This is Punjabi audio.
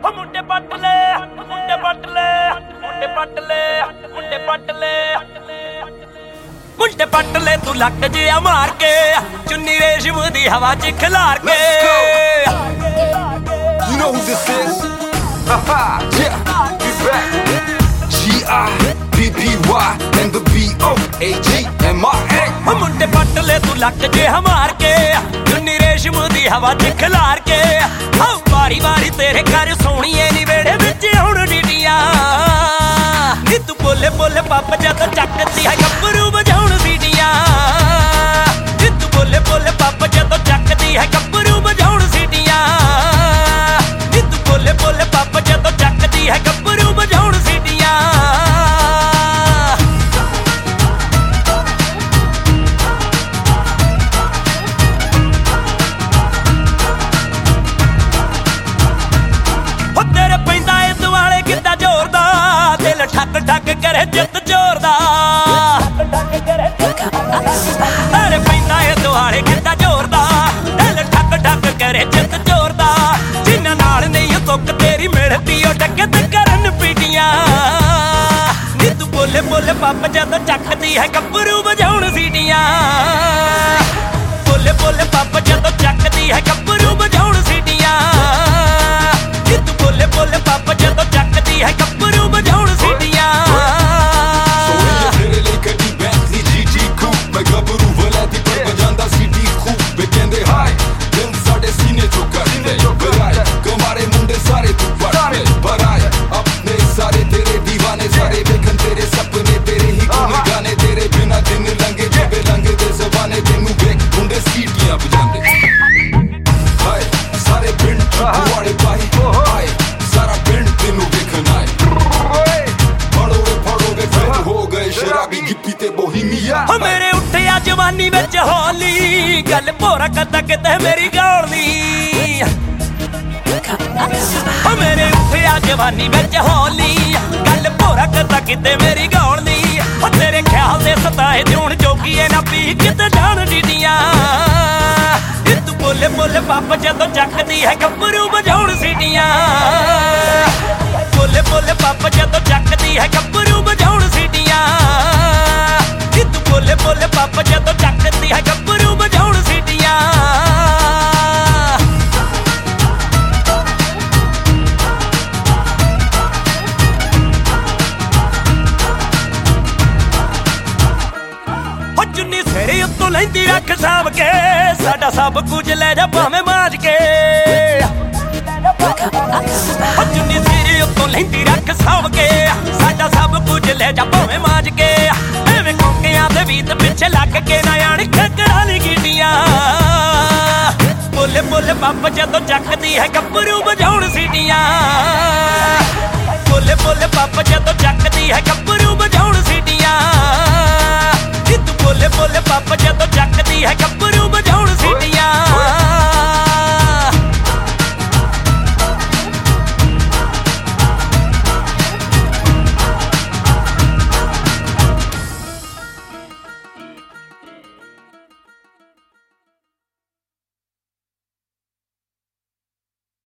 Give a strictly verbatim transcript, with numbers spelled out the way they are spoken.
ਮੁੰਡੇ ਪੱਟ ਲੈ ਮੁੰਡੇ ਪੱਟ ਲੈ ਮੁੰਡੇ ਪੱਟ ਲੈ ਮੁੰਡੇ ਪੱਟ ਲੈ ਮੁੰਡੇ ਪੱਟ ਲੈ ਤੂੰ ਲੱਕ ਜਿਹਾ ਮਾਰ ਕੇ ਚੁੰਨੀ ਰੇਸ਼ਮ ਦੀ ਹਵਾ ਚ ਖਿਲਾਰ ਕੇ You know who this is? Haha, yeah, we back. G I B B Y and the B O A G M I A. ਮੁੰਡੇ ਪੱਟ ਲੈ ਤੂੰ ਲੱਕ ਜਿਹਾ ਮਾਰ ਕੇ ਚੁੰਨੀ ਰੇਸ਼ਮ ਦੀ ਹਵਾ ਚ ਖਿਲਾਰ ਕੇ ਹਾਉ ਵਾਰੀ ਵਾਰੀ ਤੇਰੇ ਘਰ ਸੋਹਣੀਏ ਨੀ ਵੇੜੇ ਵਿੱਚ ਹੁਣ ਡੀਡੀਆਂ ਨੀ ਤੂੰ ਬੋਲੇ ਬੋਲੇ ਪੱਪ ਜਦੋਂ ਚੱਕਦੀ ਹੈ ਗੱਭਰੂ ਵਜਾਉਣ ਸੀਟੀਆਂ ਨੀ ਤੂੰ ਬੋਲੇ ਬੋਲੇ ਪੱਪ ਜਦੋਂ ਚੱਕਦੀ ਹੈ ਗੱਭਰੂ ਵਜਾਉਣ ਸੀਟੀਆਂ ਨੀ ਤੂੰ ਬੋਲੇ ਬੋਲੇ ਪੱਪ ਜਦੋਂ ਚੱਕਦੀ ਹੈ ਗੱਭਰੂ ਵਜਾਉਣ ਸੀਟੀਆਂ ਠੱਕ ਠੱਕ ਕਰੇ ਜਿੱਤ ਜ਼ੋਰ ਦਾ ਅਰੇ ਪੈਂਦਾ ਏ ਦੁਆਲੇ ਕਿੱਦਾਂ ਜ਼ੋਰ ਦਾ ਦਿਲ ਠੱਕ ਠੱਕ ਕਰੇ ਜਿੱਤ ਜ਼ੋਰ ਦਾ ਜਿੰਨਾਂ ਨਾਲ ਨਹੀਂ ਤੁੱਕ ਤੇਰੀ ਮਿਲਦੀ ਉਹ ਟੱਕਤ ਕਰਨ ਪੀਟੀਆਂ ਨੀ ਤੂੰ ਬੋਲੇ ਬੋਲੇ ਪੱਪ ਜਦੋਂ ਚੱਕਦੀ ਹੈ ਗੱਭਰੂ ਵਜਾਉਣ ਸੀਟੀਆਂ ਬੋਲੇ ਬੋਲੇ ਪੱਪ ਜਦੋਂ ਚੱਕਦੀ ਹੈ ਗੱਭਰੂ ਵਜਾਉਣ ਸੀਟੀਆਂ ਨੀ ਤੂੰ ਬੋਲੇ ਬੋਲੇ ਪੱਪ ਜਦੋਂ ਚੱਕਦੀ ਹੈ ਗੱਭਰੂ ਵਜਾਉਣ ਮੇਰੇ ਉੱਠਿਆ ਜਵਾਨੀ ਵਿੱਚ ਹੋਲੀ ਗੱਲ ਭੋਰਾ ਕਰਦਾ ਕਿਤੇ ਮੇਰੀ ਗਾਉਣੀ ਮੇਰੇ ਉੱਠਿਆ ਜਵਾਨੀ ਵਿੱਚ ਹੋਲੀ ਗੱਲ ਭੋਰਾ ਕਰਦਾ ਕਿਤੇ ਮੇਰੀ ਗਾਉਣੀ ਤੇਰੇ ਖਿਆਲ ਦੇ ਸਤਾਏ ਦਿਉਣ ਜੋਗੀਏ ਨਾ ਪੀ ਕਿਤੇ ਜਾਣ ਡੀਡੀਆਂ ਨੀ ਤੂੰ ਬੋਲੇ ਬੋਲੇ ਪੱਪ ਜਦੋਂ ਚੱਕਦੀ ਹੈ ਗੱਭਰੂ ਵਜਾਉਣ ਸੀਟੀਆਂ ਬੋਲੇ ਬੋਲੇ ਪੱਪ ਜਦੋਂ ਚੱਕਦੀ ਹੈ ਗੱਭਰੂ ਵਜਾਉਣ ਸੀਟੀਆਂ ਨੀ ਤੂੰ ਬੋਲੇ ਬੋਲੇ ਪੱਪ ਜਦੋਂ ਚੱਕਦੀ ਹੈ ਗੱਭਰੂ ਵਜਾਉਣ ਸੀਟੀਆਂ ਹੋ ਚੁੰਨੀ ਸਿਰੇ ਉੱਤੋਂ ਲੈਂਦੀ ਰੱਖ ਸਾਂਭ ਕੇ ਸਾਡਾ ਸਭ ਕੁਝ ਲੈ ਜਾ ਭਾਵੇਂ ਮਾਜ ਕੇ ਹੋ ਚੁੰਨੀ ਸਿਰੇ ਉੱਤੋਂ ਲੈਂਦੀ ਰੱਖ ਸਾਂਭ ਕੇ ਸਾਡਾ ਸਭ ਕੁਝ ਲੈ ਜਾ ਭਾਵੇਂ ਮਾਜ ਕੇ ਐਵੇਂ ਕੋਕਿਆਂ ਦੇ ਵੀਤ ਪਿੱਛੇ ਲੱਗ ਕੇ ਨਾ ਆਣ ਖੱਕਰਾਂ ਲਈ ਗੀਟੀਆਂ ਬੋਲੇ ਬੋਲੇ ਪੱਪ ਜਦੋਂ ਚੱਕਦੀ ਹੈ ਗੱਭਰੂ ਵਜਾਉਣ ਸੀਟੀਆਂ ਬੋਲੇ ਬੋਲੇ ਪੱਪ ਜਦੋਂ ਚੱਕਦੀ ਹੈ ਗੱਭਰੂ ਵਜਾਉਣ